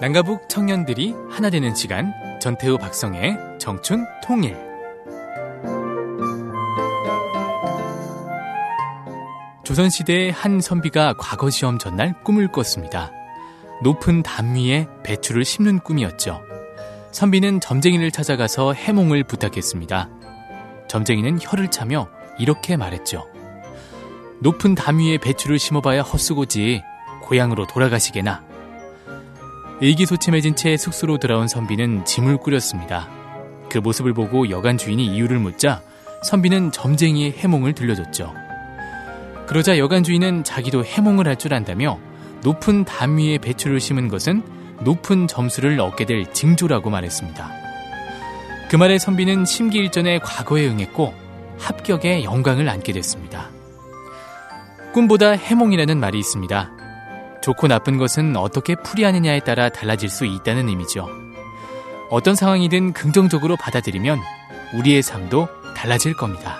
남가북 청년들이 하나 되는 시간, 전태우 박성의 청춘 통일. 조선시대의 한 선비가 과거 시험 전날 꿈을 꿨습니다. 높은 담 위에 배추를 심는 꿈이었죠. 선비는 점쟁이를 찾아가서 해몽을 부탁했습니다. 점쟁이는 혀를 차며 이렇게 말했죠. 높은 담 위에 배추를 심어봐야 헛수고지. 고향으로 돌아가시게나. 의기소침해진 채 숙소로 돌아온 선비는 짐을 꾸렸습니다. 그 모습을 보고 여관 주인이 이유를 묻자 선비는 점쟁이의 해몽을 들려줬죠. 그러자 여관 주인은 자기도 해몽을 할 줄 안다며 높은 담 위에 배추를 심은 것은 높은 점수를 얻게 될 징조라고 말했습니다. 그 말에 선비는 심기일전에 과거에 응했고 합격의 영광을 안게 됐습니다. 꿈보다 해몽이라는 말이 있습니다. 좋고 나쁜 것은 어떻게 풀이하느냐에 따라 달라질 수 있다는 의미죠. 어떤 상황이든 긍정적으로 받아들이면 우리의 삶도 달라질 겁니다.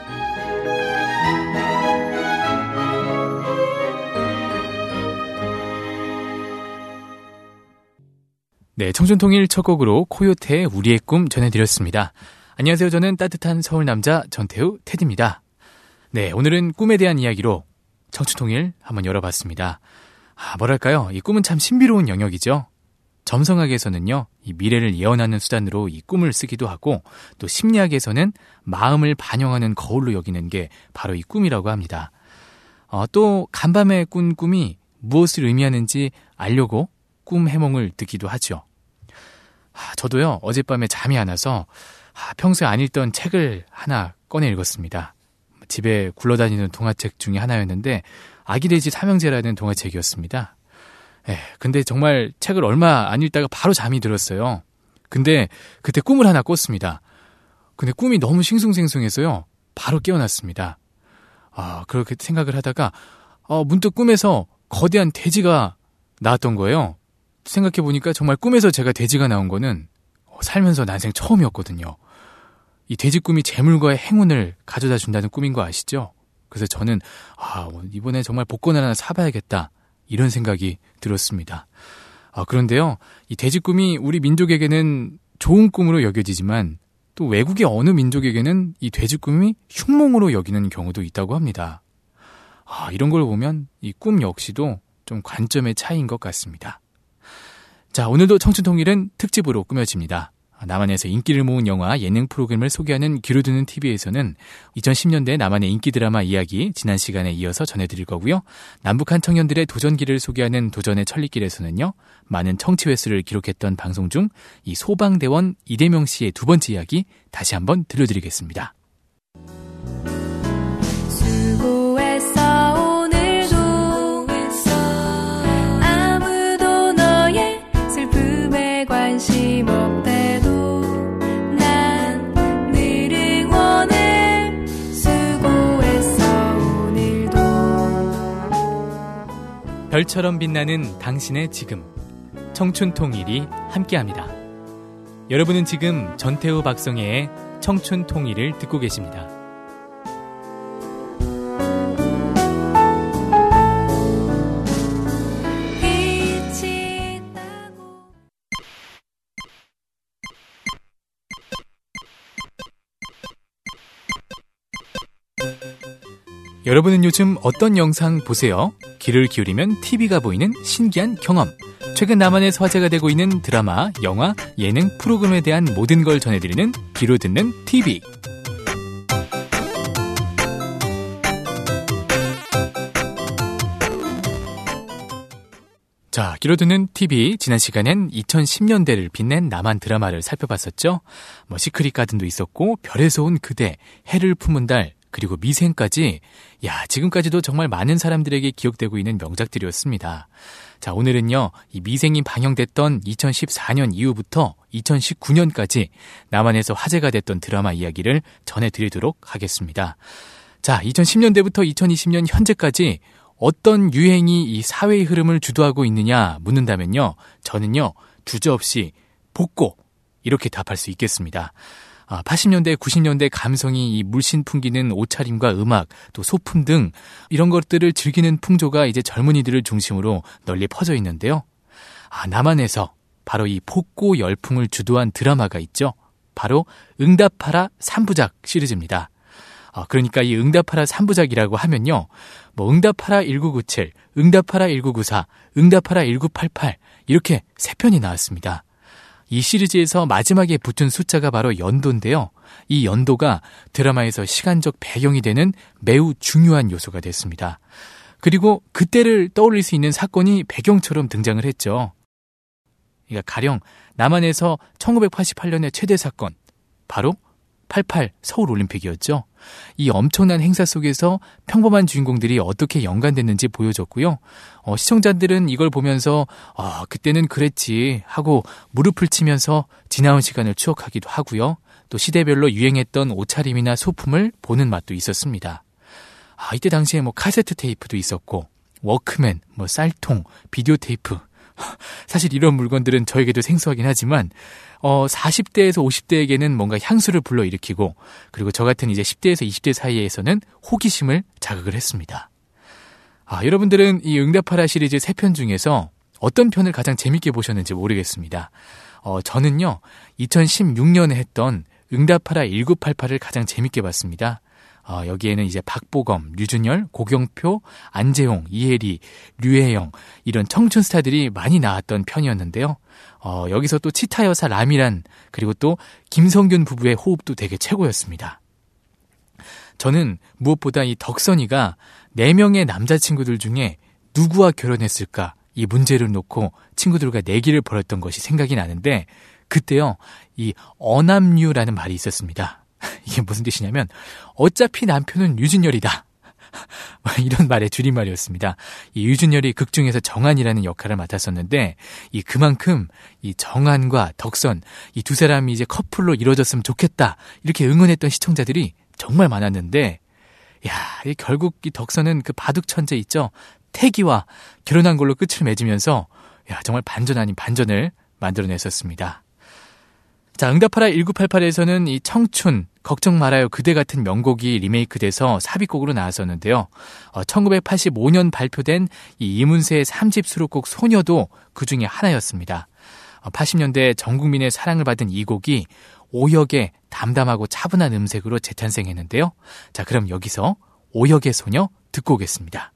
네, 청춘통일 첫 곡으로 코요태의 우리의 꿈 전해드렸습니다. 안녕하세요. 저는 따뜻한 서울 남자 전태우 테디입니다. 네, 오늘은 꿈에 대한 이야기로 청춘통일 한번 열어봤습니다. 뭐랄까요? 이 꿈은 참 신비로운 영역이죠. 점성학에서는요, 이 미래를 예언하는 수단으로 이 꿈을 쓰기도 하고, 또 심리학에서는 마음을 반영하는 거울로 여기는 게 바로 이 꿈이라고 합니다. 또 간밤에 꾼 꿈이 무엇을 의미하는지 알려고 꿈 해몽을 듣기도 하죠. 저도요, 어젯밤에 잠이 안 와서 평소에 안 읽던 책을 하나 꺼내 읽었습니다. 집에 굴러다니는 동화책 중에 하나였는데 아기돼지 삼형제라는 동화책이었습니다. 근데 정말 책을 얼마 안 읽다가 바로 잠이 들었어요. 근데 그때 꿈을 하나 꿨습니다. 근데 꿈이 너무 싱숭생숭해서요, 바로 깨어났습니다. 그렇게 생각을 하다가 문득 꿈에서 거대한 돼지가 나왔던 거예요. 생각해보니까 정말 꿈에서 제가 돼지가 나온 거는 살면서 난생 처음이었거든요. 이 돼지 꿈이 재물과 행운을 가져다 준다는 꿈인 거 아시죠? 그래서 저는 이번에 정말 복권 하나 사봐야겠다, 이런 생각이 들었습니다. 그런데요, 이 돼지 꿈이 우리 민족에게는 좋은 꿈으로 여겨지지만 또 외국의 어느 민족에게는 이 돼지 꿈이 흉몽으로 여기는 경우도 있다고 합니다. 이런 걸 보면 이 꿈 역시도 좀 관점의 차이인 것 같습니다. 자, 오늘도 청춘통일은 특집으로 꾸며집니다. 남한에서 인기를 모은 영화, 예능 프로그램을 소개하는 귀로 듣는 TV에서는 2010년대 남한의 인기 드라마 이야기 지난 시간에 이어서 전해드릴 거고요. 남북한 청년들의 도전기를 소개하는 도전의 천리길에서는요, 많은 청취 횟수를 기록했던 방송 중 이 소방대원 이대명 씨의 두 번째 이야기 다시 한번 들려드리겠습니다. 관심 없대도 난 늘 응원해. 수고했어 오늘도. 별처럼 빛나는 당신의 지금, 청춘통일이 함께합니다. 여러분은 지금 전태우 박성혜의 청춘통일을 듣고 계십니다. 여러분은 요즘 어떤 영상 보세요? 귀를 기울이면 TV가 보이는 신기한 경험. 최근 남한에서 화제가 되고 있는 드라마, 영화, 예능, 프로그램에 대한 모든 걸 전해드리는 귀로 듣는 TV. 자, 귀로 듣는 TV. 지난 시간엔 2010년대를 빛낸 남한 드라마를 살펴봤었죠. 시크릿 가든도 있었고, 별에서 온 그대, 해를 품은 달, 그리고 미생까지, 지금까지도 정말 많은 사람들에게 기억되고 있는 명작들이었습니다. 자, 오늘은요, 이 미생이 방영됐던 2014년 이후부터 2019년까지 남한에서 화제가 됐던 드라마 이야기를 전해드리도록 하겠습니다. 자, 2010년대부터 2020년 현재까지 어떤 유행이 이 사회의 흐름을 주도하고 있느냐 묻는다면요, 저는요, 주저없이 복고, 이렇게 답할 수 있겠습니다. 80년대, 90년대 감성이 이 물씬 풍기는 옷차림과 음악, 또 소품 등 이런 것들을 즐기는 풍조가 이제 젊은이들을 중심으로 널리 퍼져 있는데요. 남한에서 바로 이 폭고 열풍을 주도한 드라마가 있죠. 바로 응답하라 3부작 시리즈입니다. 그러니까 이 응답하라 3부작이라고 하면요. 뭐 응답하라 1997, 응답하라 1994, 응답하라 1988 이렇게 3편이 나왔습니다. 이 시리즈에서 마지막에 붙은 숫자가 바로 연도인데요. 이 연도가 드라마에서 시간적 배경이 되는 매우 중요한 요소가 됐습니다. 그리고 그때를 떠올릴 수 있는 사건이 배경처럼 등장을 했죠. 그러니까 가령 남한에서 1988년의 최대 사건, 바로 88 서울올림픽이었죠. 이 엄청난 행사 속에서 평범한 주인공들이 어떻게 연관됐는지 보여줬고요. 시청자들은 이걸 보면서 그때는 그랬지 하고 무릎을 치면서 지나온 시간을 추억하기도 하고요. 또 시대별로 유행했던 옷차림이나 소품을 보는 맛도 있었습니다. 이때 당시에 뭐 카세트 테이프도 있었고 워크맨, 뭐 쌀통, 비디오 테이프 사실 이런 물건들은 저에게도 생소하긴 하지만 40대에서 50대에게는 뭔가 향수를 불러일으키고 그리고 저 같은 이제 10대에서 20대 사이에서는 호기심을 자극을 했습니다. 여러분들은 이 응답하라 시리즈 3편 중에서 어떤 편을 가장 재밌게 보셨는지 모르겠습니다. 저는요 2016년에 했던 응답하라 1988을 가장 재밌게 봤습니다. 여기에는 이제 박보검, 류준열, 고경표, 안재홍, 이혜리, 류혜영 이런 청춘 스타들이 많이 나왔던 편이었는데요. 여기서 또 치타 여사 라미란 그리고 또 김성균 부부의 호흡도 되게 최고였습니다. 저는 무엇보다 이 덕선이가 4명의 남자친구들 중에 누구와 결혼했을까 이 문제를 놓고 친구들과 내기를 벌였던 것이 생각이 나는데 그때요 이 어남류라는 말이 있었습니다. 이게 무슨 뜻이냐면 어차피 남편은 유준열이다. 이런 말의 줄임말이었습니다. 이 유준열이 극 중에서 정한이라는 역할을 맡았었는데 그만큼 이 정한과 덕선 이 두 사람이 이제 커플로 이루어졌으면 좋겠다 이렇게 응원했던 시청자들이 정말 많았는데 결국 이 덕선은 그 바둑 천재 있죠. 태기와 결혼한 걸로 끝을 맺으면서 정말 반전 아닌 반전을 만들어냈었습니다. 자, 응답하라 1988에서는 이 청춘, 걱정 말아요 그대 같은 명곡이 리메이크돼서 삽입곡으로 나왔었는데요. 1985년 발표된 이 이문세의 3집 수록곡 소녀도 그 중에 하나였습니다. 80년대 전 국민의 사랑을 받은 이 곡이 오혁의 담담하고 차분한 음색으로 재탄생했는데요. 자, 그럼 여기서 오혁의 소녀 듣고 오겠습니다.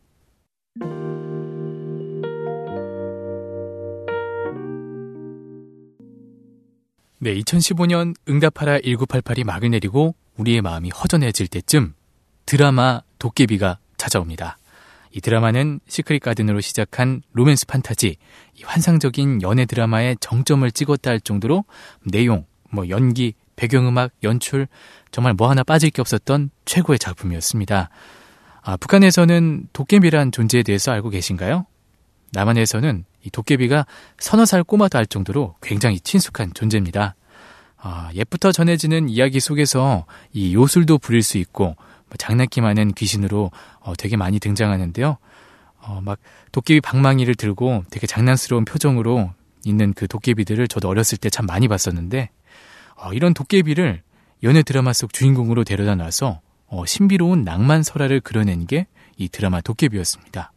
네, 2015년 응답하라 1988이 막을 내리고 우리의 마음이 허전해질 때쯤 드라마 도깨비가 찾아옵니다. 이 드라마는 시크릿 가든으로 시작한 로맨스 판타지, 이 환상적인 연애 드라마의 정점을 찍었다 할 정도로 내용, 연기, 배경음악, 연출 정말 뭐 하나 빠질 게 없었던 최고의 작품이었습니다. 북한에서는 도깨비란 존재에 대해서 알고 계신가요? 남한에서는 이 도깨비가 서너 살 꼬마도 알 정도로 굉장히 친숙한 존재입니다. 옛부터 전해지는 이야기 속에서 이 요술도 부릴 수 있고 장난기 많은 귀신으로 되게 많이 등장하는데요. 막 도깨비 방망이를 들고 되게 장난스러운 표정으로 있는 그 도깨비들을 저도 어렸을 때 참 많이 봤었는데 이런 도깨비를 연애 드라마 속 주인공으로 데려다 놔서 신비로운 낭만 설화를 그려낸 게 이 드라마 도깨비였습니다.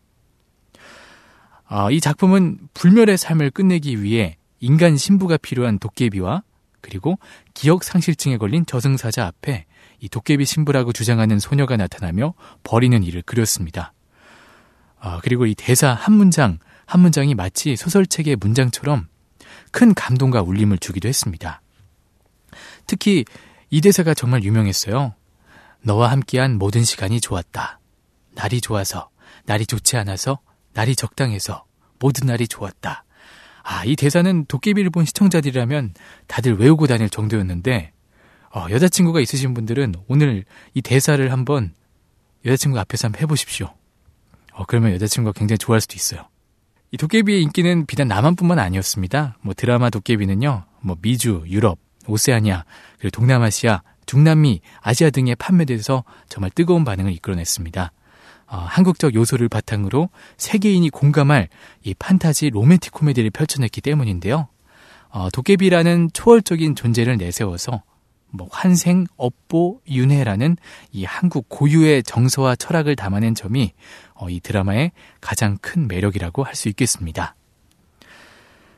이 작품은 불멸의 삶을 끝내기 위해 인간 신부가 필요한 도깨비와 그리고 기억 상실증에 걸린 저승사자 앞에 이 도깨비 신부라고 주장하는 소녀가 나타나며 벌이는 일을 그렸습니다. 그리고 이 대사 한 문장 한 문장이 마치 소설책의 문장처럼 큰 감동과 울림을 주기도 했습니다. 특히 이 대사가 정말 유명했어요. 너와 함께한 모든 시간이 좋았다. 날이 좋아서, 날이 좋지 않아서, 날이 적당해서 모든 날이 좋았다. 이 대사는 도깨비를 본 시청자들이라면 다들 외우고 다닐 정도였는데 여자친구가 있으신 분들은 오늘 이 대사를 한번 여자친구 앞에서 한번 해보십시오. 그러면 여자친구가 굉장히 좋아할 수도 있어요. 이 도깨비의 인기는 비단 남한뿐만 아니었습니다. 드라마 도깨비는요, 미주, 유럽, 오세아니아, 그리고 동남아시아, 중남미, 아시아 등에 판매돼서 정말 뜨거운 반응을 이끌어냈습니다. 한국적 요소를 바탕으로 세계인이 공감할 이 판타지 로맨틱 코미디를 펼쳐냈기 때문인데요. 도깨비라는 초월적인 존재를 내세워서 환생, 업보, 윤회라는 이 한국 고유의 정서와 철학을 담아낸 점이 이 드라마의 가장 큰 매력이라고 할 수 있겠습니다.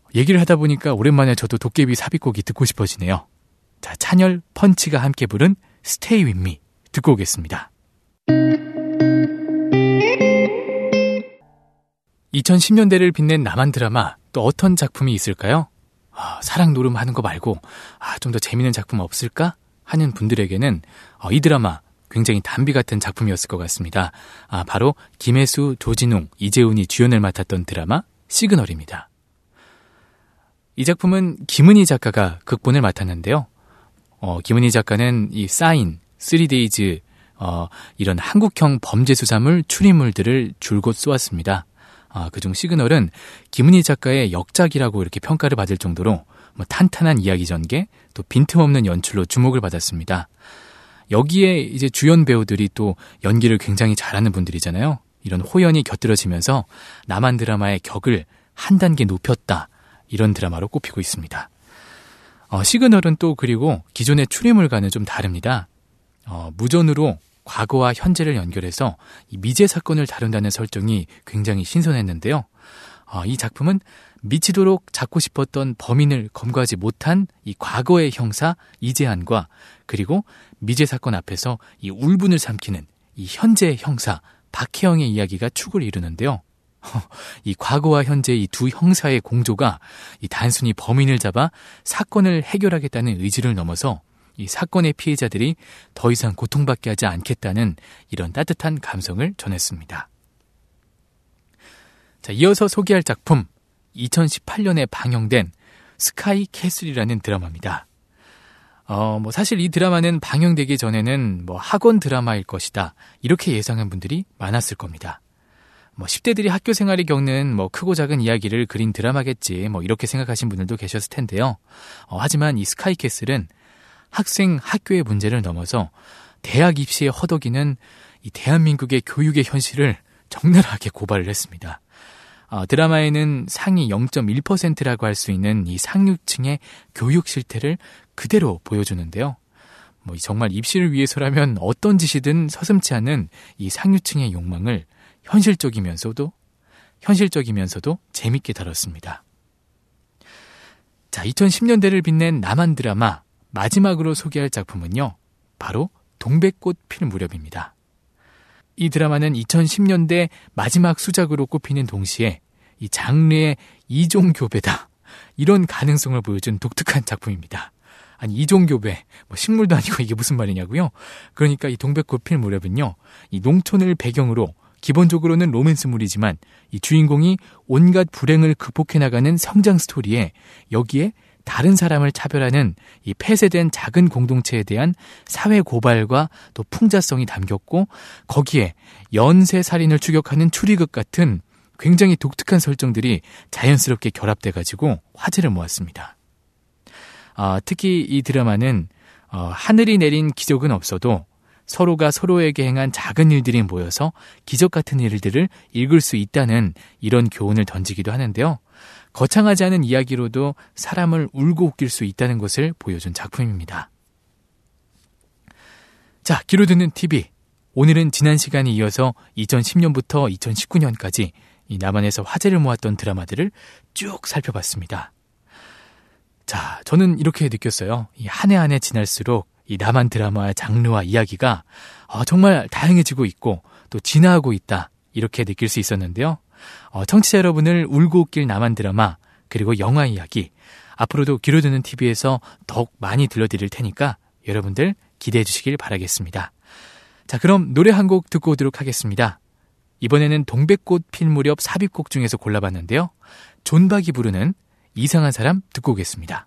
얘기를 하다 보니까 오랜만에 저도 도깨비 삽입곡이 듣고 싶어지네요. 자, 찬열, 펀치가 함께 부른 Stay With Me 듣고 오겠습니다. 2010년대를 빛낸 남한 드라마 또 어떤 작품이 있을까요? 사랑 노름하는 거 말고 좀 더 재미있는 작품 없을까? 하는 분들에게는 이 드라마 굉장히 단비 같은 작품이었을 것 같습니다. 바로 김혜수, 조진웅, 이재훈이 주연을 맡았던 드라마 시그널입니다. 이 작품은 김은희 작가가 극본을 맡았는데요. 김은희 작가는 이 사인, 3days 이런 한국형 범죄 수사물 추리물들을 줄곧 쏘았습니다. 그중 시그널은 김은희 작가의 역작이라고 이렇게 평가를 받을 정도로 탄탄한 이야기 전개, 또 빈틈없는 연출로 주목을 받았습니다. 여기에 이제 주연 배우들이 또 연기를 굉장히 잘하는 분들이잖아요. 이런 호연이 곁들여지면서 남한 드라마의 격을 한 단계 높였다. 이런 드라마로 꼽히고 있습니다. 시그널은 또 그리고 기존의 추리물과는 좀 다릅니다. 무전으로 과거와 현재를 연결해서 이 미제 사건을 다룬다는 설정이 굉장히 신선했는데요. 이 작품은 미치도록 잡고 싶었던 범인을 검거하지 못한 이 과거의 형사 이재한과 그리고 미제 사건 앞에서 이 울분을 삼키는 이 현재의 형사 박혜영의 이야기가 축을 이루는데요. 이 과거와 현재의 이 두 형사의 공조가 이 단순히 범인을 잡아 사건을 해결하겠다는 의지를 넘어서 이 사건의 피해자들이 더 이상 고통받게 하지 않겠다는 이런 따뜻한 감성을 전했습니다. 자, 이어서 소개할 작품 2018년에 방영된 스카이 캐슬이라는 드라마입니다. 사실 이 드라마는 방영되기 전에는 학원 드라마일 것이다 이렇게 예상한 분들이 많았을 겁니다. 10대들이 학교 생활이 겪는 크고 작은 이야기를 그린 드라마겠지 이렇게 생각하신 분들도 계셨을 텐데요. 하지만 이 스카이 캐슬은 학생 학교의 문제를 넘어서 대학 입시에 허덕이는 이 대한민국의 교육의 현실을 적나라하게 고발을 했습니다. 드라마에는 상위 0.1%라고 할 수 있는 이 상류층의 교육 실태를 그대로 보여주는데요. 정말 입시를 위해서라면 어떤 짓이든 서슴지 않은 이 상류층의 욕망을 현실적이면서도 재밌게 다뤘습니다. 자, 2010년대를 빛낸 남한 드라마 마지막으로 소개할 작품은요, 바로 동백꽃 필 무렵입니다. 이 드라마는 2010년대 마지막 수작으로 꼽히는 동시에 이 장르의 이종교배다 이런 가능성을 보여준 독특한 작품입니다. 아니 이종교배 식물도 아니고 이게 무슨 말이냐고요? 그러니까 이 동백꽃 필 무렵은요, 이 농촌을 배경으로 기본적으로는 로맨스물이지만 이 주인공이 온갖 불행을 극복해 나가는 성장 스토리에 여기에 다른 사람을 차별하는 이 폐쇄된 작은 공동체에 대한 사회 고발과 또 풍자성이 담겼고, 거기에 연쇄살인을 추격하는 추리극 같은 굉장히 독특한 설정들이 자연스럽게 결합돼가지고 화제를 모았습니다. 특히 이 드라마는 하늘이 내린 기적은 없어도 서로가 서로에게 행한 작은 일들이 모여서 기적 같은 일들을 읽을 수 있다는 이런 교훈을 던지기도 하는데요. 거창하지 않은 이야기로도 사람을 울고 웃길 수 있다는 것을 보여준 작품입니다. 자, 귀로 듣는 TV. 오늘은 지난 시간에 이어서 2010년부터 2019년까지 이 남한에서 화제를 모았던 드라마들을 쭉 살펴봤습니다. 자, 저는 이렇게 느꼈어요. 이 한 해 한 해 지날수록 이 남한 드라마의 장르와 이야기가 정말 다양해지고 있고 또 진화하고 있다 이렇게 느낄 수 있었는데요. 청취자 여러분을 울고 웃길 남한 드라마 그리고 영화 이야기 앞으로도 귀로 듣는 TV에서 더욱 많이 들려드릴 테니까 여러분들 기대해 주시길 바라겠습니다. 자, 그럼 노래 한 곡 듣고 오도록 하겠습니다. 이번에는 동백꽃 필 무렵 삽입곡 중에서 골라봤는데요. 존박이 부르는 이상한 사람 듣고 오겠습니다.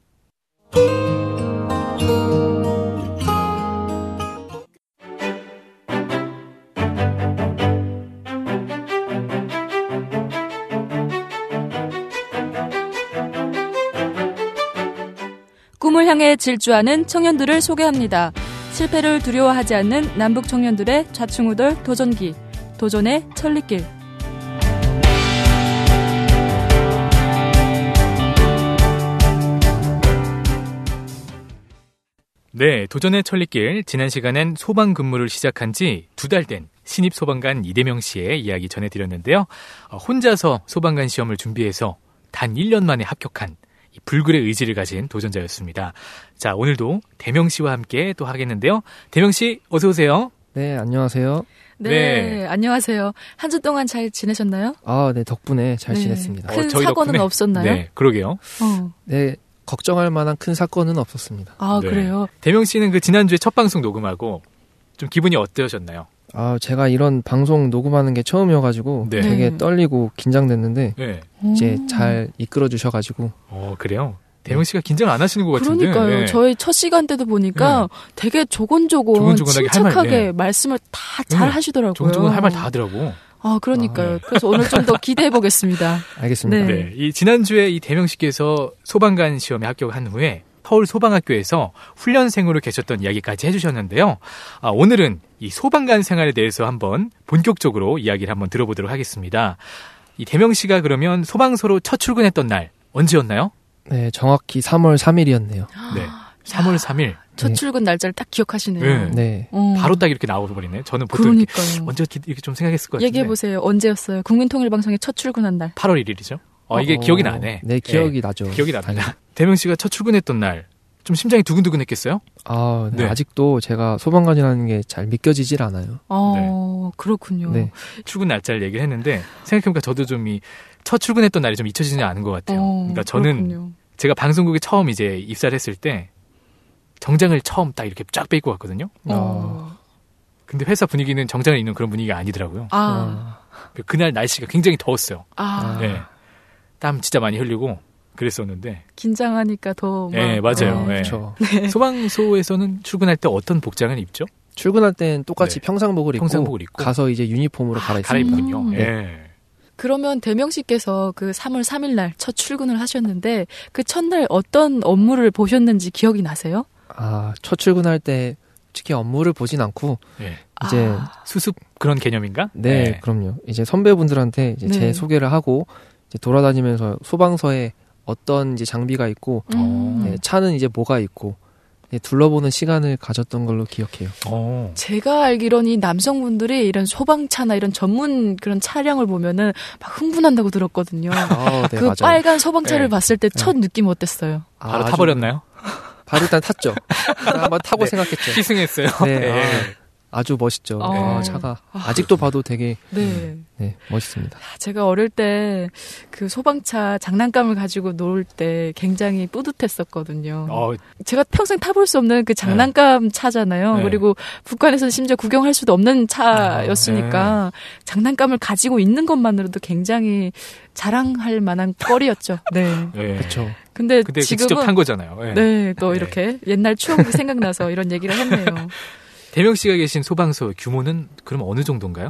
꿈을 향해 질주하는 청년들을 소개합니다. 실패를 두려워하지 않는 남북 청년들의 좌충우돌 도전기. 도전의 천리길. 네, 도전의 천리길. 지난 시간엔 소방 근무를 시작한 지 2달 된 신입 소방관 이대명 씨의 이야기 전해드렸는데요. 혼자서 소방관 시험을 준비해서 단 1년 만에 합격한 이 불굴의 의지를 가진 도전자였습니다. 자, 오늘도 대명 씨와 함께 또 하겠는데요. 대명 씨, 어서 오세요. 네, 안녕하세요. 네, 안녕하세요. 한 주 동안 잘 지내셨나요? 네, 덕분에 잘 네. 지냈습니다. 큰 저희 사고는 덕분에? 없었나요? 네, 그러게요. 네, 걱정할 만한 큰 사건은 없었습니다. 아, 네. 그래요? 대명 씨는 그 지난주에 첫 방송 녹음하고 좀 기분이 어떠셨나요? 제가 이런 방송 녹음하는 게 처음이어가지고 네. 되게 네. 떨리고 긴장됐는데 네. 이제 잘 이끌어 주셔가지고 그래요? 대명 씨가 긴장 안 하시는 것 같은데. 그러니까요. 네. 저희 첫 시간 때도 보니까 되게 조곤조곤 조곤조곤하게 할 말, 침착하게 네. 말씀을 다 잘 하시더라고요. 조곤조곤 할 말 다 하더라고. 아, 그러니까요. 네. 그래서 오늘 좀 더 기대해 보겠습니다. 알겠습니다. 네. 네. 이 지난주에 이 대명 씨께서 소방관 시험에 합격한 후에 서울 소방학교에서 훈련생으로 계셨던 이야기까지 해주셨는데요. 오늘은 이 소방관 생활에 대해서 한번 본격적으로 이야기를 한번 들어보도록 하겠습니다. 이 대명 씨가 그러면 소방서로 첫 출근했던 날 언제였나요? 네, 정확히 3월 3일이었네요. 네. 3월 3일. 첫 네. 출근 날짜를 딱 기억하시네요. 네. 네, 바로 딱 이렇게 나와버리네. 저는 보통 이렇게 그러니까요. 언제 이렇게 좀 생각했을 것 같은데. 얘기해 보세요. 언제였어요? 국민통일방송에 첫 출근한 날. 8월 1일이죠. 이게 기억이 나네. 네, 기억이 나죠. 기억이 납니다. 대명 씨가 첫 출근했던 날 좀 심장이 두근두근했겠어요? 네, 네. 아직도 제가 소방관이라는 게 잘 믿겨지질 않아요. 그렇군요. 네. 출근 날짜를 얘기를 했는데 생각해보니까 저도 좀 이 첫 출근했던 날이 좀 잊혀지지 않은 것 같아요. 그러니까 저는 그렇군요. 제가 방송국에 처음 이제 입사를 했을 때 정장을 처음 딱 이렇게 쫙 빼입고 갔거든요. 근데 회사 분위기는 정장을 입는 그런 분위기가 아니더라고요. 그날 날씨가 굉장히 더웠어요. 네. 땀 진짜 많이 흘리고 그랬었는데. 긴장하니까 더. 네, 맞아요. 네. 그렇죠. 소방서에서는 출근할 때 어떤 복장을 입죠? 출근할 땐 똑같이 네. 평상복을 평상복을 입고 입고 가서 이제 유니폼으로 갈아입습니다. 갈아입군요. 네. 예. 그러면 대명 씨께서 그 3월 3일 날 첫 출근을 하셨는데 그 첫날 어떤 업무를 보셨는지 기억이 나세요? 첫 출근할 때 특히 업무를 보진 않고 예. 이제 수습 그런 개념인가? 네, 그럼요. 이제 선배분들한테 이제 네. 제 소개를 하고 이제 돌아다니면서 소방서에 어떤 이제 장비가 있고 네, 차는 이제 뭐가 있고 네, 둘러보는 시간을 가졌던 걸로 기억해요. 제가 알기로는 이 남성분들이 이런 소방차나 이런 전문 그런 차량을 보면은 막 흥분한다고 들었거든요. 네, 그 맞아요. 빨간 소방차를 네. 봤을 때 첫 느낌 어땠어요? 바로 아주- 타버렸나요? 바로 일단 탔죠. 한번 타고 네. 생각했죠. 희승했어요. 네, 아주 멋있죠. 차가 아직도 봐도 되게 네. 멋있습니다. 제가 어릴 때 그 소방차 장난감을 가지고 놀 때 굉장히 뿌듯했었거든요. 제가 평생 타볼 수 없는 그 장난감 차잖아요. 네. 그리고 북한에서는 심지어 구경할 수도 없는 차였으니까 장난감을 가지고 있는 것만으로도 굉장히 자랑할 만한 거리였죠. 네. 네. 그렇죠. 근데 근데 지금은 직접 탄 거잖아요. 네. 네, 또 네. 이렇게 옛날 추억이 생각나서 이런 얘기를 했네요. 대명 씨가 계신 소방서 규모는 그럼 어느 정도인가요?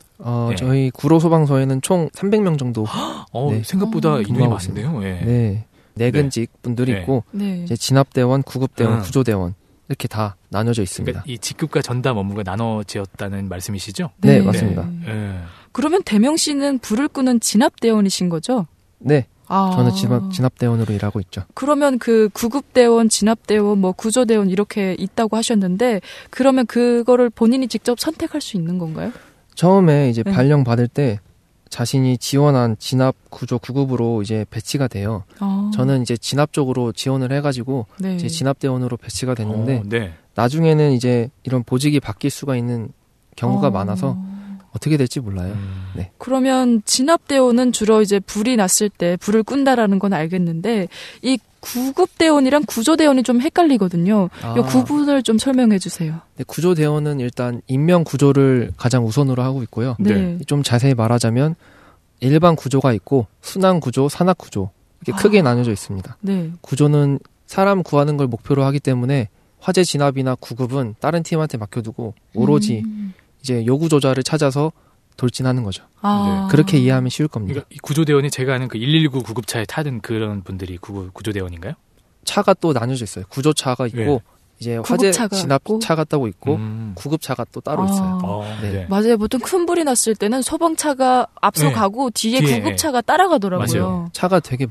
네. 저희 구로 소방서에는 총 300명 정도 네. 생각보다 인원이 근무하고 많은데요. 예. 네. 내근직 분들이 네. 있고 네. 이제 진압대원, 구급대원, 음. 구조대원 이렇게 다 나눠져 있습니다. 그러니까 이 직급과 전담 업무가 나눠졌다는 말씀이시죠? 네, 맞습니다. 예. 그러면 대명 씨는 불을 끄는 진압대원이신 거죠? 네, 아. 저는 진압대원으로 일하고 있죠. 그러면 그 구급대원, 진압대원, 뭐 구조대원 이렇게 있다고 하셨는데 그러면 그거를 본인이 직접 선택할 수 있는 건가요? 처음에 이제 네. 발령 받을 때 자신이 지원한 진압, 구조, 구급으로 이제 배치가 돼요. 저는 이제 진압 쪽으로 지원을 해가지고 네. 이제 진압대원으로 배치가 됐는데 네. 나중에는 이제 이런 보직이 바뀔 수가 있는 경우가 많아서 어떻게 될지 몰라요. 네. 그러면 진압대원은 주로 이제 불이 났을 때 불을 끈다라는 건 알겠는데 이 구급대원이랑 구조대원이 좀 헷갈리거든요. 이 구분을 좀 설명해 주세요. 네, 구조대원은 일단 인명 구조를 가장 우선으로 하고 있고요. 네. 좀 자세히 말하자면 일반 구조가 있고 순환 구조, 산악 구조 이렇게 크게 나뉘어져 있습니다. 네. 구조는 사람 구하는 걸 목표로 하기 때문에 화재 진압이나 구급은 다른 팀한테 맡겨두고 오로지 이제 요구조자를 찾아서 돌진하는 거죠. 그렇게 이해하면 쉬울 겁니다. 그러니까 이 구조대원이 제가 아는 그 119 구급차에 타던 그런 분들이 구조대원인가요? 차가 또 나뉘어져 있어요. 구조차가 있고 네. 이제 화재 구급차가 진압차가 따로 있고 구급차가 또 따로 있어요. 네. 네. 맞아요. 보통 큰 불이 났을 때는 소방차가 앞서가고 뒤에 구급차가 따라가더라고요. 맞아요. 차가 되게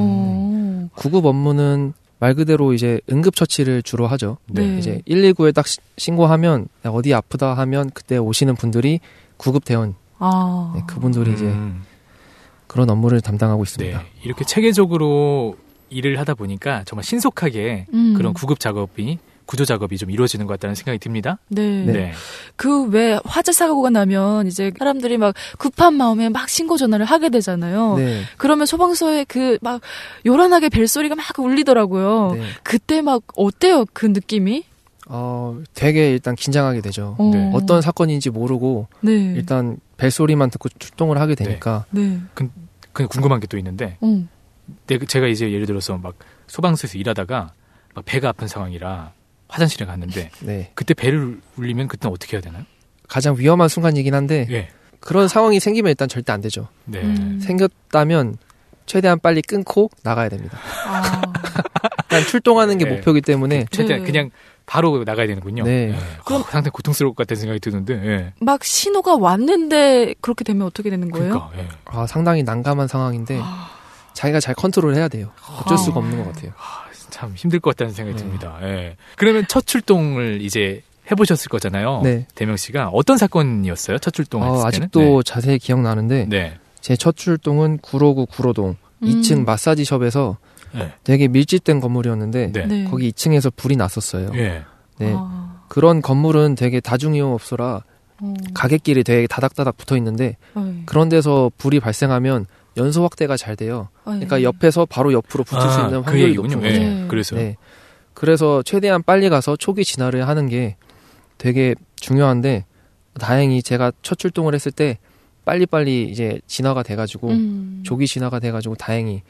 많아요. 구급 업무는 말 그대로 이제 응급처치를 주로 하죠. 네. 이제 119에 딱 신고하면 어디 아프다 하면 그때 오시는 분들이 구급대원. 네, 그분들이 이제 그런 업무를 담당하고 있습니다. 네, 이렇게 체계적으로 일을 하다 보니까 정말 신속하게 그런 구급 작업이 구조 작업이 좀 이루어지는 것 같다는 생각이 듭니다. 네. 네. 그 왜 화재 사고가 나면 이제 사람들이 막 급한 마음에 막 신고 전화를 하게 되잖아요. 네. 그러면 소방서에 그 막 요란하게 벨소리가 막 울리더라고요. 네. 그때 막 어때요? 그 느낌이? 되게 일단 긴장하게 되죠. 네. 어떤 사건인지 모르고 네. 일단 벨소리만 듣고 출동을 하게 되니까. 네. 그냥 궁금한 게 또 있는데 제가 이제 예를 들어서 막 소방서에서 일하다가 막 배가 아픈 상황이라 화장실에 갔는데 네. 그때 배를 울리면 그때는 어떻게 해야 되나요? 가장 위험한 순간이긴 한데 예. 그런 상황이 생기면 일단 절대 안 되죠. 네. 생겼다면 최대한 빨리 끊고 나가야 됩니다. 일단 출동하는 게 네. 목표이기 때문에 최대한 네. 그냥 바로 나가야 되는군요. 네. 그럼 상당히 고통스러울 것 같다는 생각이 드는데. 예. 막 신호가 왔는데 그렇게 되면 어떻게 되는 거예요? 그러니까. 예. 상당히 난감한 상황인데 자기가 잘 컨트롤해야 돼요. 어쩔 수가 아. 없는 것 같아요. 참 힘들 것 같다는 생각이 듭니다. 예. 그러면 첫 출동을 이제 해보셨을 거잖아요. 네. 대명 씨가 어떤 사건이었어요? 첫 출동했을 때는? 아직도 자세히 기억나는데 네. 제 첫 출동은 구로구 구로동 2층 마사지숍에서 네. 되게 밀집된 건물이었는데 네. 네. 거기 2층에서 불이 났었어요. 예. 네. 아. 그런 건물은 되게 다중이용업소라 가게끼리 되게 다닥다닥 붙어 있는데 그런 데서 불이 발생하면 연소 확대가 잘 돼요. 그러니까 옆에서 바로 옆으로 붙을 수 있는 그 확률이 얘기군요. 높은 예. 거죠. 네. 그래서 네. 그래서 최대한 빨리 가서 초기 진화를 하는 게 되게 중요한데 다행히 제가 첫 출동을 했을 때 빨리빨리 이제 진화가 돼가지고 조기 진화가 돼가지고 다행히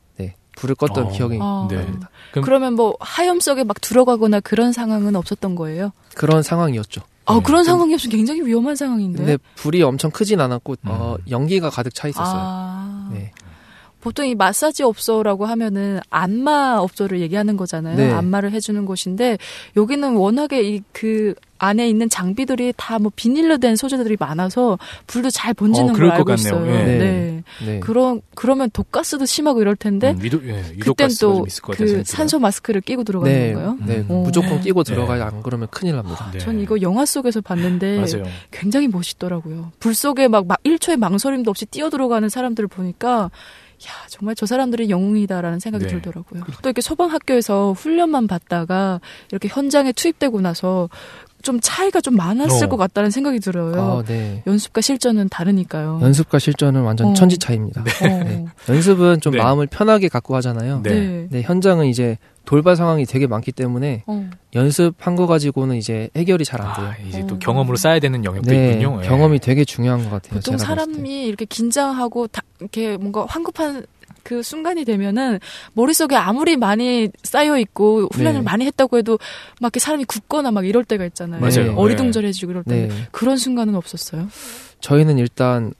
불을 껐던 기억이 네. 납니다. 그러면 뭐 하염석에 막 들어가거나 그런 상황은 없었던 거예요? 그런 상황이었죠. 그런 상황이었으면 굉장히 위험한 상황인데. 근데 불이 엄청 크진 않았고 연기가 가득 차 있었어요. 네. 보통 이 마사지 업소라고 하면은 안마 업소를 얘기하는 거잖아요. 네. 안마를 해주는 곳인데 여기는 워낙에 그 안에 있는 장비들이 다 뭐 비닐로 된 소재들이 많아서 불도 잘 번지는 걸 그럴 것 알고 같네요. 있어요. 예. 네. 네. 그러면 독가스도 심하고 이럴 텐데 그땐 유독가스가 또 좀 있을 것 같아요. 그 산소 마스크를 끼고 들어가는 네. 건가요? 네. 오. 무조건 끼고 네. 들어가야 안 그러면 큰일 납니다. 네. 전 이거 영화 속에서 봤는데 맞아요. 굉장히 멋있더라고요. 불 속에 막 1초의 망설임도 없이 뛰어 들어가는 사람들을 보니까 야, 정말 저 사람들이 영웅이다라는 생각이 네. 들더라고요. 또 이렇게 소방학교에서 훈련만 받다가 이렇게 현장에 투입되고 나서 좀 차이가 좀 많았을 것 같다는 생각이 들어요. 네. 연습과 실전은 다르니까요. 연습과 실전은 완전 천지 차이입니다. 네. 연습은 좀 네. 마음을 편하게 갖고 하잖아요. 네. 네, 현장은 이제 돌발 상황이 되게 많기 때문에 연습한 거 가지고는 이제 해결이 잘 안 돼요. 이제 또 경험으로 쌓아야 되는 영역도 네, 있군요. 예. 경험이 되게 중요한 것 같아요. 보통 제가 봤을 때. 사람이 이렇게 긴장하고 이렇게 뭔가 황급한 그 순간이 되면은 머릿속에 아무리 많이 쌓여 있고 훈련을 네. 많이 했다고 해도 막 이렇게 사람이 굳거나 막 이럴 때가 있잖아요. 맞아요. 어리둥절해지고 이럴 때 네. 그런 순간은 없었어요. 저희는 일단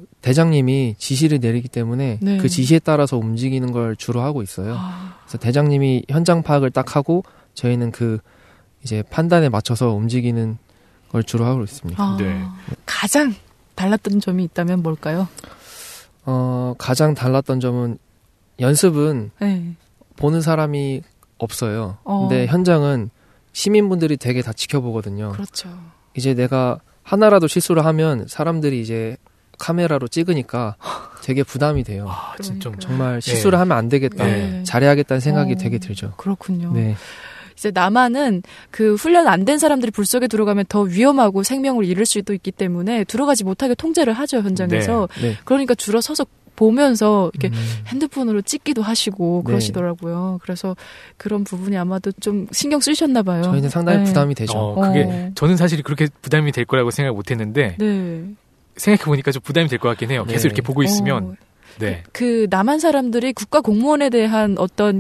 대장님이 지시를 내리기 때문에 네. 그 지시에 따라서 움직이는 걸 주로 하고 있어요. 그래서 대장님이 현장 파악을 딱 하고 저희는 그 이제 판단에 맞춰서 움직이는 걸 주로 하고 있습니다. 네. 가장 달랐던 점이 있다면 뭘까요? 가장 달랐던 점은 연습은 네. 보는 사람이 없어요. 근데 현장은 시민분들이 되게 다 지켜보거든요. 그렇죠. 이제 내가 하나라도 실수를 하면 사람들이 이제 카메라로 찍으니까 되게 부담이 돼요. 진짜 정말 실수를 하면 안 되겠다. 네. 잘해야겠다는 생각이 되게 들죠. 그렇군요. 네. 이제 남한은 그 훈련 안 된 사람들이 불 속에 들어가면 더 위험하고 생명을 잃을 수도 있기 때문에 들어가지 못하게 통제를 하죠, 현장에서. 네. 그러니까 주로 서서 보면서 이렇게 핸드폰으로 찍기도 하시고 그러시더라고요. 그래서 그런 부분이 아마도 좀 신경 쓰셨나 봐요. 저희는 상당히 부담이 되죠. 그게 저는 사실 그렇게 부담이 될 거라고 생각 못 했는데 네. 생각해 보니까 좀 부담이 될 것 같긴 해요. 계속 네. 이렇게 보고 있으면. 네. 그 남한 사람들이 국가 공무원에 대한 어떤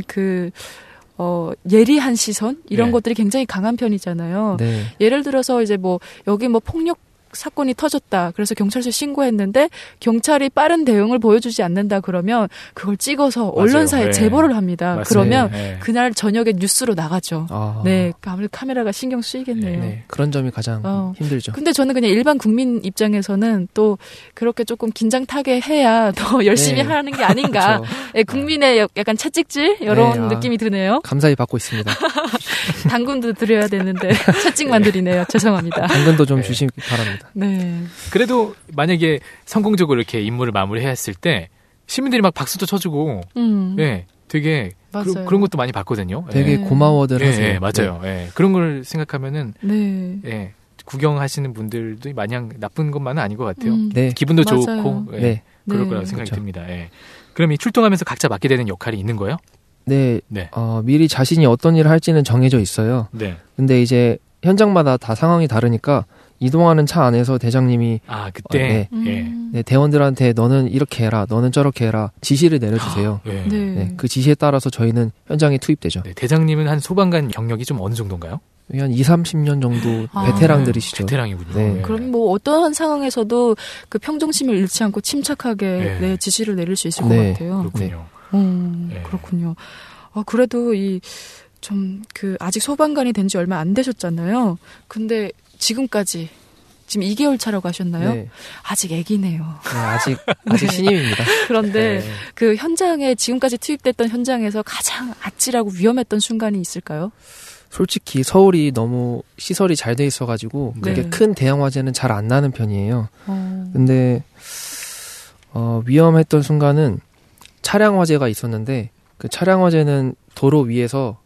예리한 시선 이런 네. 것들이 굉장히 강한 편이잖아요. 네. 예를 들어서 이제 여기 폭력 사건이 터졌다. 그래서 경찰서에 신고했는데 경찰이 빠른 대응을 보여주지 않는다 그러면 그걸 찍어서 언론사에 네. 제보를 합니다. 맞습니다. 그러면 네. 그날 저녁에 뉴스로 나가죠. 네, 아무래도 카메라가 신경 쓰이겠네요. 네. 그런 점이 가장 힘들죠. 근데 저는 그냥 일반 국민 입장에서는 또 그렇게 조금 긴장 타게 해야 더 열심히 네. 하는 게 아닌가. 네, 국민의 약간 채찍질 이런 네, 느낌이 드네요. 감사히 받고 있습니다. 당근도 드려야 되는데 채찍만 드리네요. 죄송합니다. 당근도 좀 주시기 바랍니다. 네. 그래도 만약에 성공적으로 이렇게 임무를 마무리했을 때 시민들이 막 박수도 쳐주고, 예, 되게 그런 것도 많이 봤거든요. 되게 예. 고마워들 하세요. 예, 맞아요. 예. 그런 걸 생각하면은, 네. 예, 구경하시는 분들도 마냥 나쁜 것만은 아닌 것 같아요. 네. 기분도 맞아요. 좋고, 예, 네. 그럴 네. 거라고 생각이 그렇죠. 듭니다. 예. 그럼 이 출동하면서 각자 맡게 되는 역할이 있는 거예요? 네. 네. 미리 자신이 어떤 일을 할지는 정해져 있어요. 네. 근데 이제 현장마다 다 상황이 다르니까 이동하는 차 안에서 대장님이 그때, 예. 네, 대원들한테 너는 이렇게 해라, 너는 저렇게 해라 지시를 내려주세요. 예. 네. 네, 그 지시에 따라서 저희는 현장에 투입되죠. 네, 대장님은 한 소방관 경력이 좀 어느 정도인가요? 한 2, 30년 정도 베테랑들이시죠. 베테랑이군요. 네. 예. 그럼 뭐 어떠한 상황에서도 그 평정심을 잃지 않고 침착하게 네. 네, 지시를 내릴 수 있을 네. 것 같아요. 그렇군요. 네. 그렇군요. 그래도 좀 아직 소방관이 된 지 얼마 안 되셨잖아요. 근데 지금까지 지금 2개월 차라고 하셨나요? 네. 아직 애기네요. 네, 아직 신입입니다. 그런데 네. 그 현장에 지금까지 투입됐던 현장에서 가장 아찔하고 위험했던 순간이 있을까요? 솔직히 서울이 너무 시설이 잘 돼 있어가지고 그렇게 네. 큰 대형 화재는 잘 안 나는 편이에요. 어. 근데 위험했던 순간은 차량 화재가 있었는데 그 차량 화재는 도로 위에서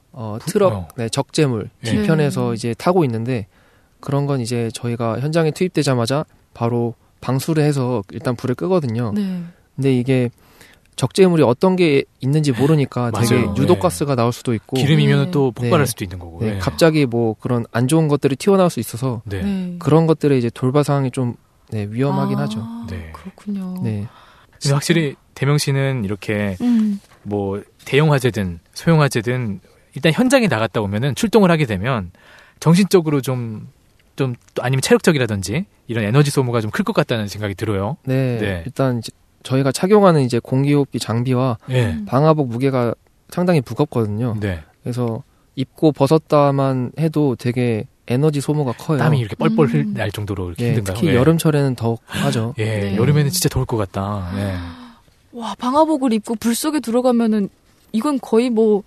트럭, 네, 적재물 네. 뒤편에서 이제 타고 있는데 그런 건 이제 저희가 현장에 투입되자마자 바로 방수를 해서 일단 불을 끄거든요. 네. 근데 이게 적재물이 어떤 게 있는지 모르니까 되게 맞아요. 유독가스가 나올 수도 있고 기름이면 네. 또 폭발할 네. 수도 있는 거고. 네, 예. 갑자기 뭐 그런 안 좋은 것들이 튀어나올 수 있어서 네. 네. 그런 것들에 이제 돌발 상황이 좀 위험하긴 하죠. 네. 그렇군요. 네. 근데 확실히 대명 씨는 이렇게 뭐 대형 화재든 소형 화재든 일단 현장에 나갔다 오면은 출동을 하게 되면 정신적으로 좀 아니면 체력적이라든지 이런 에너지 소모가 좀 클 것 같다는 생각이 들어요. 네. 네. 일단 이제 저희가 착용하는 이제 공기호흡기 장비와 예. 방화복 무게가 상당히 무겁거든요. 네. 그래서 입고 벗었다만 해도 되게 에너지 소모가 커요. 땀이 이렇게 뻘뻘 날 정도로 이렇게 네, 힘든가요? 특히 예. 여름철에는 더욱 하죠. 예, 네. 여름에는 진짜 더울 것 같다. 예. 와, 방화복을 입고 불 속에 들어가면은 이건 거의 뭐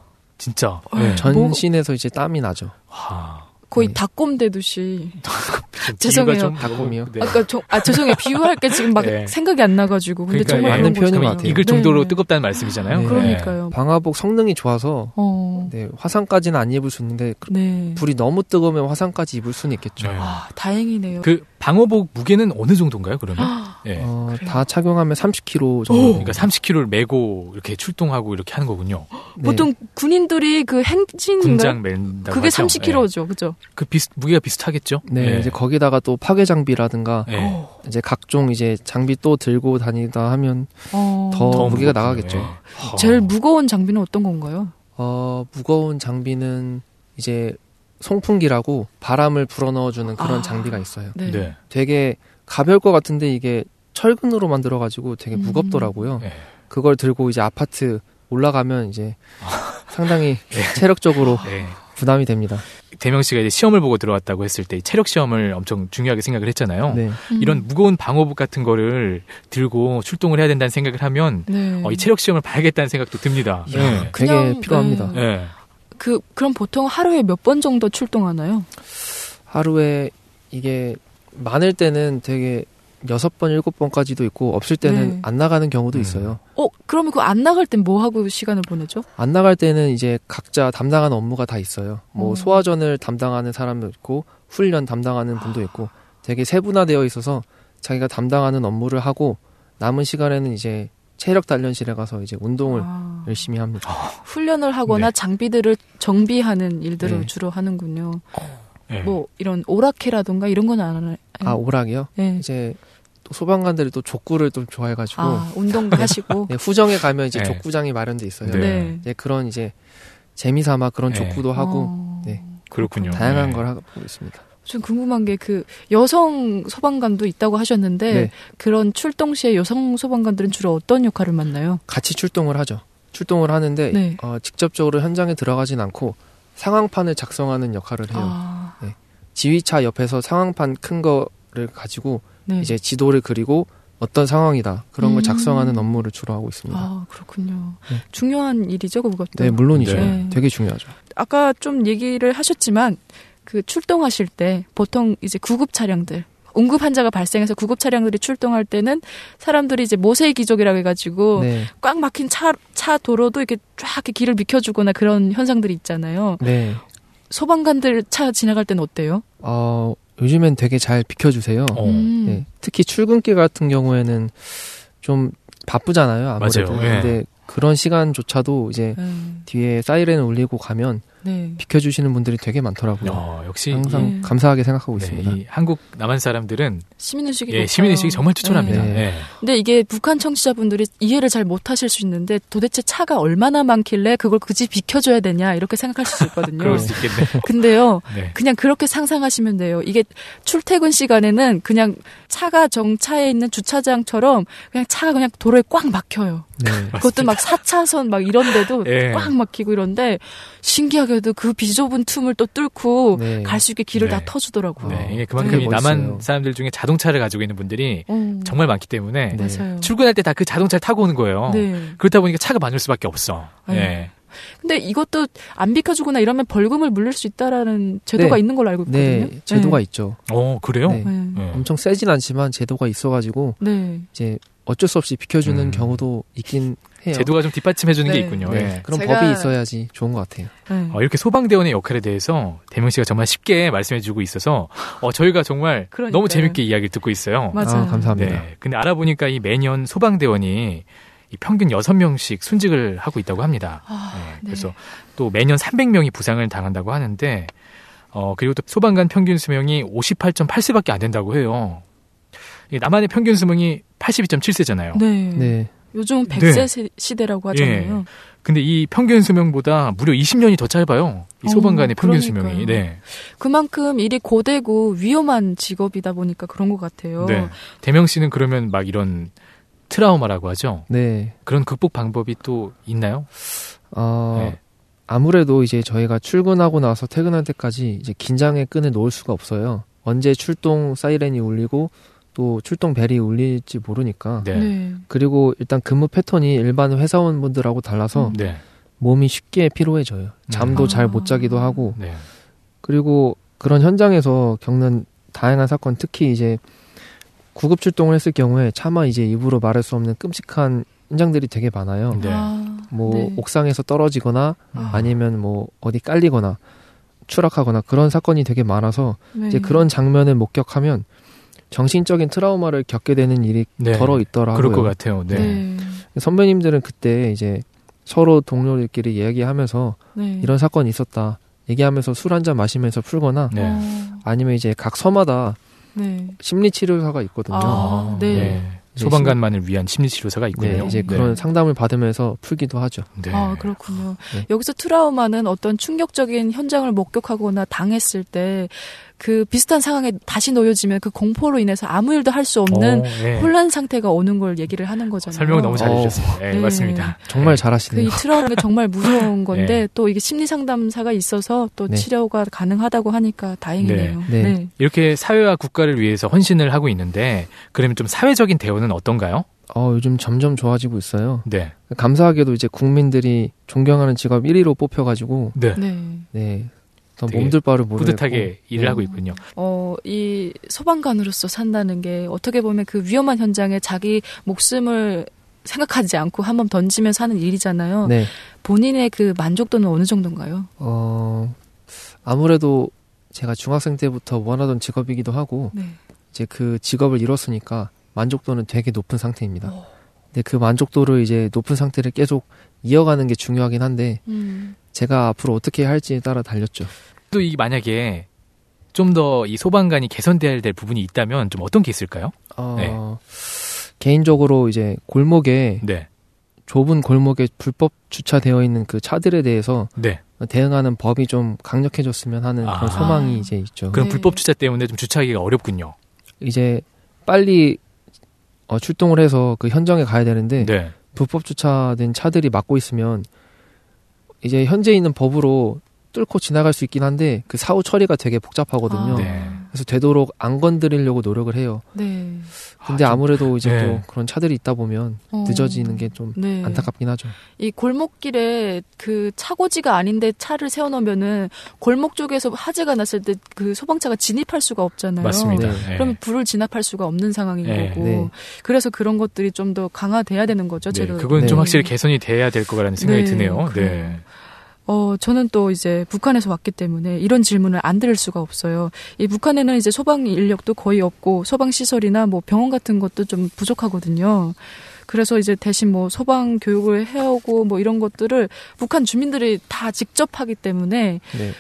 진짜. 예. 전신에서 이제 땀이 나죠. 와. 거의 네. 닭곰 되듯이. 좀 죄송해요. 비유가 좀 닭곰이요? 네. 죄송해요. 비유할 게 지금 막 네. 생각이 안 나가지고. 근데 그러니까 정말 맞는 그런 표현인 거죠. 것 같아요. 익을 정도로 네. 뜨겁다는 말씀이잖아요. 네. 그러니까요. 방화복 성능이 좋아서 네, 화상까지는 안 입을 수 있는데 네. 불이 너무 뜨거우면 화상까지 입을 수는 있겠죠. 네. 아, 다행이네요. 그 방호복 무게는 어느 정도인가요? 그러면? 예. 다 착용하면 30kg 정도. 그러니까 30kg를 메고 이렇게 출동하고 이렇게 하는 거군요. 네. 보통 군인들이 그 행진인가요? 군장 맨다고 그게 하죠? 30kg죠, 그죠? 그 무게가 비슷하겠죠? 네, 예. 이제 거기다가 또 파괴 장비라든가 예. 이제 각종 이제 장비 또 들고 다니다 하면 더 더 무게가 무겁군요. 나가겠죠. 예. 제일 무거운 장비는 어떤 건가요? 무거운 장비는 이제 송풍기라고 바람을 불어넣어주는 그런 아. 장비가 있어요. 네. 네. 되게 가벼울 것 같은데 이게 철근으로 만들어가지고 되게 무겁더라고요. 예. 그걸 들고 이제 아파트 올라가면 이제 상당히 체력적으로 예. 부담이 됩니다. 대명 씨가 이제 시험을 보고 들어왔다고 했을 때 체력 시험을 엄청 중요하게 생각을 했잖아요. 네. 이런 무거운 방호복 같은 거를 들고 출동을 해야 된다는 생각을 하면 네. 이 체력 시험을 봐야겠다는 생각도 듭니다. 예. 되게 그냥, 필요합니다. 네. 예. 그럼 보통 하루에 몇 번 정도 출동하나요? 하루에 이게 많을 때는 되게 6번, 7번까지도 있고 없을 때는 네. 안 나가는 경우도 있어요. 그러면 그 안 나갈 땐 뭐 하고 시간을 보내죠? 안 나갈 때는 이제 각자 담당하는 업무가 다 있어요. 뭐 소화전을 담당하는 사람도 있고 훈련 담당하는 분도 있고 되게 세분화되어 있어서 자기가 담당하는 업무를 하고 남은 시간에는 이제 체력 단련실에 가서 이제 운동을 열심히 합니다. 훈련을 하거나 네. 장비들을 정비하는 일들을 네. 주로 하는군요. 예. 뭐 이런 오락회라든가 이런 건 안 하나요? 오락이요? 네. 이제 또 소방관들이 또 족구를 좀 좋아해가지고 운동도 하시고. 네, 후정에 가면 이제 네. 족구장이 마련돼 있어요. 네. 네. 이제 그런 이제 재미삼아 그런 네. 족구도 하고 네, 그렇군요. 다양한 예. 걸 하고 있습니다. 좀 궁금한 게 그 여성 소방관도 있다고 하셨는데 네. 그런 출동 시에 여성 소방관들은 주로 어떤 역할을 맡나요? 같이 출동을 하죠. 출동을 하는데 네. 직접적으로 현장에 들어가진 않고 상황판을 작성하는 역할을 해요. 아, 지휘차 옆에서 상황판 큰 거를 가지고 네. 이제 지도를 그리고 어떤 상황이다 그런 걸 작성하는 업무를 주로 하고 있습니다. 아, 그렇군요. 네. 중요한 일이죠, 그것도. 네, 물론이죠. 네. 되게 중요하죠. 아까 좀 얘기를 하셨지만 그 출동하실 때 보통 이제 구급 차량들 응급 환자가 발생해서 구급 차량들이 출동할 때는 사람들이 이제 모세의 기적이라고 해가지고 네. 꽉 막힌 차 도로도 이렇게 쫙 이렇게 길을 비켜주거나 그런 현상들이 있잖아요. 네. 소방관들 차 지나갈 때는 어때요? 요즘엔 되게 잘 비켜주세요. 네. 특히 출근길 같은 경우에는 좀 바쁘잖아요. 아무래도. 맞아요. 네. 근데 그런 시간조차도 이제 뒤에 사이렌을 울리고 가면 네. 비켜주시는 분들이 되게 많더라고요. 역시 항상 감사하게 생각하고 있습니다. 이 한국 남한 사람들은 시민의식이 예, 높아요. 시민의식이 정말 추천합니다. 네. 네. 근데 이게 북한 청취자분들이 이해를 잘 못하실 수 있는데 도대체 차가 얼마나 많길래 그걸 굳이 비켜줘야 되냐 이렇게 생각할 수 있거든요. 그럴 수 있겠네요. 근데요. 네. 그냥 그렇게 상상하시면 돼요. 이게 출퇴근 시간에는 그냥 차가 정차해 있는 주차장처럼 그냥 차가 그냥 도로에 꽉 막혀요. 네. 그것도 막 4차선 막 이런데도 예. 꽉 막히고 이런데 신기하게도 그 비좁은 틈을 또 뚫고 네. 갈 수 있게 길을 네. 다 터주더라고요. 네, 이게 그만큼 되게 이 남한 멋있어요. 사람들 중에 자동차를 가지고 있는 분들이 정말 많기 때문에 네. 맞아요. 출근할 때 다 그 자동차를 타고 오는 거예요. 네. 그렇다 보니까 차가 많을 수밖에 없어. 네. 네. 근데 이것도 안 비켜주거나 이러면 벌금을 물릴 수 있다라는 제도가 네. 있는 걸로 알고 있거든요. 네, 제도가 있죠. 그래요? 네. 네. 네. 엄청 세진 않지만 제도가 있어가지고 네. 이제 어쩔 수 없이 비켜주는 경우도 있긴 해요. 제도가 좀 뒷받침해주는 게 네. 있군요. 네. 네. 그런 제가- 법이 있어야지 좋은 것 같아요. 네. 이렇게 소방대원의 역할에 대해서 대명 씨가 정말 쉽게 말씀해주고 있어서 저희가 정말 그러니까요. 너무 재밌게 이야기를 듣고 있어요. 맞아요. 감사합니다. 네. 근데 알아보니까 이 매년 소방대원이 이 평균 6명씩 순직을 하고 있다고 합니다. 네. 그래서 또 매년 300명이 부상을 당한다고 하는데 그리고 또 소방관 평균 수명이 58.8세밖에 안 된다고 해요. 이 남한의 평균 수명이 82.7세잖아요. 네. 네. 요즘은 100세 시대라고 하잖아요. 근데 이 평균 수명보다 무려 20년이 더 짧아요. 이 소방관의 평균 그러니까요. 수명이. 네. 그만큼 일이 고되고 위험한 직업이다 보니까 그런 것 같아요. 네. 대명 씨는 그러면 막 이런 트라우마라고 하죠. 네. 그런 극복 방법이 또 있나요? 네. 아무래도 이제 저희가 출근하고 나서 퇴근할 때까지 이제 긴장의 끈을 놓을 수가 없어요. 언제 출동 사이렌이 울리고 또 출동 벨이 울릴지 모르니까. 네. 네. 그리고 일단 근무 패턴이 일반 회사원분들하고 달라서 네. 몸이 쉽게 피로해져요. 잠도 아. 잘 못 자기도 하고. 네. 그리고 그런 현장에서 겪는 다양한 사건, 특히 이제 구급 출동을 했을 경우에 차마 이제 입으로 말할 수 없는 끔찍한 현장들이 되게 많아요. 네. 뭐 네. 옥상에서 떨어지거나 아니면 뭐 어디 깔리거나 추락하거나 그런 사건이 되게 많아서 네. 이제 그런 장면을 목격하면 정신적인 트라우마를 겪게 되는 일이 네. 덜어 있더라고요. 그럴 것 같아요. 네. 네. 선배님들은 그때 이제 서로 동료들끼리 이야기하면서 네. 이런 사건이 있었다 얘기하면서 술 한잔 마시면서 풀거나 네. 아니면 이제 각 서마다 네. 심리치료사가 있거든요. 아, 네. 소방관만을 위한 심리치료사가 있군요. 네, 이제 그런 상담을 받으면서 풀기도 하죠. 네. 아, 그렇군요. 네. 여기서 트라우마는 어떤 충격적인 현장을 목격하거나 당했을 때 그 비슷한 상황에 다시 놓여지면 그 공포로 인해서 아무 일도 할 수 없는 네. 혼란 상태가 오는 걸 얘기를 하는 거잖아요. 설명을 너무 잘해주셨습니다. 네, 네. 맞습니다. 정말 네. 잘하시네요. 이 트라우마가 정말 무서운 건데 네. 또 이게 심리 상담사가 있어서 또 네. 치료가 가능하다고 하니까 다행이네요. 네. 네. 이렇게 사회와 국가를 위해서 헌신을 하고 있는데 그러면 좀 사회적인 대우는 어떤가요? 요즘 점점 좋아지고 있어요. 네. 감사하게도 이제 국민들이 존경하는 직업 1위로 뽑혀가지고 네. 네. 더 되게 몸둘 바를 모르겠고 뿌듯하게 일을 네. 하고 있군요. 이 소방관으로서 산다는 게 어떻게 보면 그 위험한 현장에 자기 목숨을 생각하지 않고 한번 던지면서 하는 일이잖아요. 네. 본인의 그 만족도는 어느 정도인가요? 아무래도 제가 중학생 때부터 원하던 직업이기도 하고 네. 이제 그 직업을 이뤘으니까 만족도는 되게 높은 상태입니다. 근데 그 만족도를 이제 높은 상태를 계속 이어가는 게 중요하긴 한데 제가 앞으로 어떻게 할지에 따라 달렸죠. 또 이 만약에 좀 더 이 소방관이 개선돼야 될 부분이 있다면 좀 어떤 게 있을까요? 네. 개인적으로 이제 골목에 네. 좁은 골목에 불법 주차되어 있는 그 차들에 대해서 네. 대응하는 법이 좀 강력해졌으면 하는 그런 아. 소망이 이제 있죠. 그럼 네. 불법 주차 때문에 좀 주차하기가 어렵군요. 이제 빨리 출동을 해서 그 현장에 가야 되는데 네. 불법 주차된 차들이 막고 있으면 이제 현재 있는 법으로 뚫고 지나갈 수 있긴 한데 그 사후 처리가 되게 복잡하거든요. 네. 그래서 되도록 안 건드리려고 노력을 해요. 네. 근데 아무래도 이제 네. 또 그런 차들이 있다 보면 늦어지는 게 좀 네. 안타깝긴 하죠. 이 골목길에 그 차고지가 아닌데 차를 세워놓으면은 골목 쪽에서 화재가 났을 때 그 소방차가 진입할 수가 없잖아요. 맞습니다. 네. 그러면 불을 진압할 수가 없는 상황인 네. 거고. 네. 그래서 그런 것들이 좀 더 강화돼야 되는 거죠. 네, 제도. 그건 네. 좀 확실히 개선이 돼야 될 거라는 생각이 네, 드네요. 그래요. 네. 저는 또 이제 북한에서 왔기 때문에 이런 질문을 안 드릴 수가 없어요. 이 북한에는 이제 소방 인력도 거의 없고 소방 시설이나 뭐 병원 같은 것도 좀 부족하거든요. 그래서 이제 대신 뭐 소방 교육을 해오고 뭐 이런 것들을 북한 주민들이 다 직접 하기 때문에 네.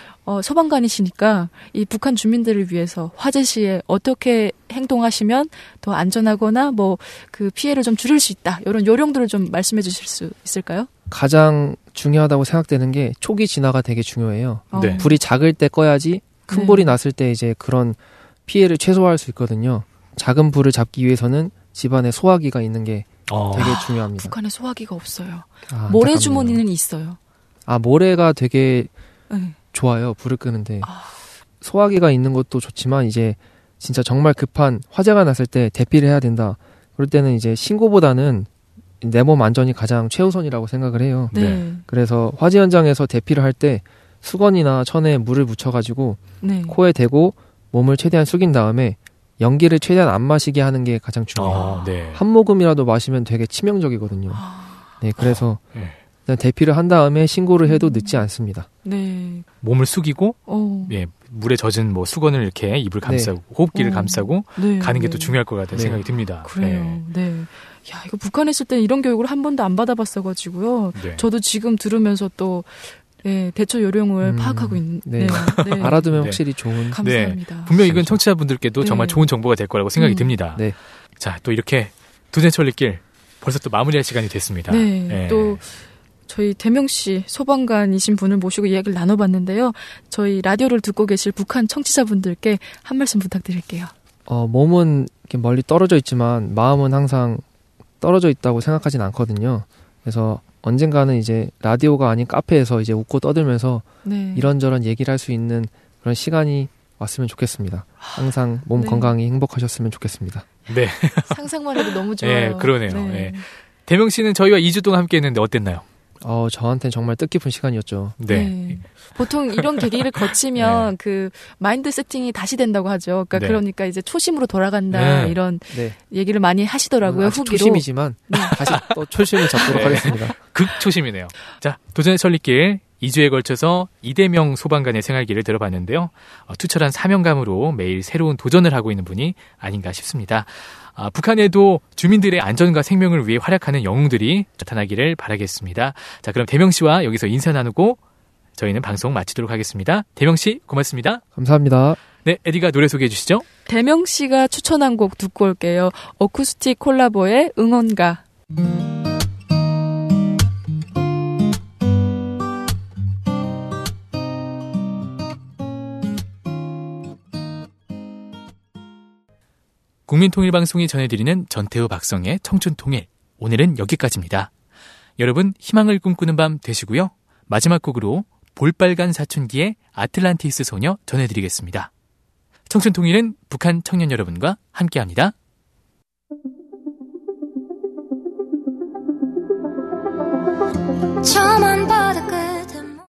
소방관이시니까 이 북한 주민들을 위해서 화재 시에 어떻게 행동하시면 더 안전하거나 뭐 그 피해를 좀 줄일 수 있다. 이런 요령들을 좀 말씀해 주실 수 있을까요? 가장 중요하다고 생각되는 게 초기 진화가 되게 중요해요. 네. 불이 작을 때 꺼야지 큰 네. 불이 났을 때 이제 그런 피해를 최소화할 수 있거든요. 작은 불을 잡기 위해서는 집안에 소화기가 있는 게 되게 중요합니다. 북한에 소화기가 없어요. 아, 모래 안타깝네요. 주머니는 있어요. 아, 모래가 되게 네. 좋아요. 불을 끄는데. 소화기가 있는 것도 좋지만 이제 진짜 정말 급한 화재가 났을 때 대피를 해야 된다. 그럴 때는 이제 신고보다는 내 몸 안전이 가장 최우선이라고 생각을 해요. 네. 그래서 화재 현장에서 대피를 할 때 수건이나 천에 물을 묻혀가지고 네. 코에 대고 몸을 최대한 숙인 다음에 연기를 최대한 안 마시게 하는 게 가장 중요해요. 네. 한 모금이라도 마시면 되게 치명적이거든요. 네, 그래서 네. 일단 대피를 한 다음에 신고를 해도 늦지 않습니다. 네. 몸을 숙이고 어. 예, 물에 젖은 뭐 수건을 이렇게 입을 감싸고 호흡기를 어. 감싸고 네. 가는 게 네. 또 중요할 것 같다는 네. 생각이 듭니다. 그래요. 네. 야, 이거 북한에 있을 때 이런 교육을 한 번도 안 받아봤어가지고요. 네. 저도 지금 들으면서 또 예, 대처 요령을 파악하고 있는. 네. 네. 알아두면 네. 확실히 좋은. 감사합니다. 분명 이건 청취자분들께도 네. 정말 좋은 정보가 될 거라고 생각이 음. 듭니다. 네. 자, 또 이렇게 두뇌천리길 벌써 또 마무리할 시간이 됐습니다. 네. 예. 또 저희 대명시 소방관이신 분을 모시고 이야기를 나눠봤는데요. 저희 라디오를 듣고 계실 북한 청취자분들께 한 말씀 부탁드릴게요. 몸은 이렇게 멀리 떨어져 있지만 마음은 항상 떨어져 있다고 생각하진 않거든요. 그래서 언젠가는 이제 라디오가 아닌 카페에서 이제 웃고 떠들면서 네. 이런저런 얘기를 할 수 있는 그런 시간이 왔으면 좋겠습니다. 항상 몸 네. 건강히 행복하셨으면 좋겠습니다. 네. 상상만 해도 너무 좋아요. 예, 그러네요. 네. 예. 대명 씨는 저희와 2주 동안 함께 했는데 어땠나요? 저한테는 정말 뜻깊은 시간이었죠. 네. 네. 보통 이런 계기를 거치면 그 마인드 세팅이 다시 된다고 하죠. 그러니까 네. 그러니까 이제 초심으로 돌아간다 네. 이런 네. 얘기를 많이 하시더라고요. 아직 후기로. 초심이지만 다시 또 초심을 잡도록 네. 하겠습니다. 극초심이네요. 자, 도전의 천리길 2주에 걸쳐서 이대명 소방관의 생활기를 들어봤는데요. 투철한 사명감으로 매일 새로운 도전을 하고 있는 분이 아닌가 싶습니다. 북한에도 주민들의 안전과 생명을 위해 활약하는 영웅들이 나타나기를 바라겠습니다. 자, 그럼 대명 씨와 여기서 인사 나누고 저희는 방송 마치도록 하겠습니다. 대명 씨, 고맙습니다. 감사합니다. 네, 에디가 노래 소개해 주시죠. 대명 씨가 추천한 곡 듣고 올게요. 어쿠스틱 콜라보의 응원가. 국민통일방송이 전해드리는 전태우 박성의 청춘통일. 오늘은 여기까지입니다. 여러분 희망을 꿈꾸는 밤 되시고요. 마지막 곡으로 볼빨간 사춘기의 아틀란티스 소녀 전해드리겠습니다. 청춘통일은 북한 청년 여러분과 함께합니다. 저만 바다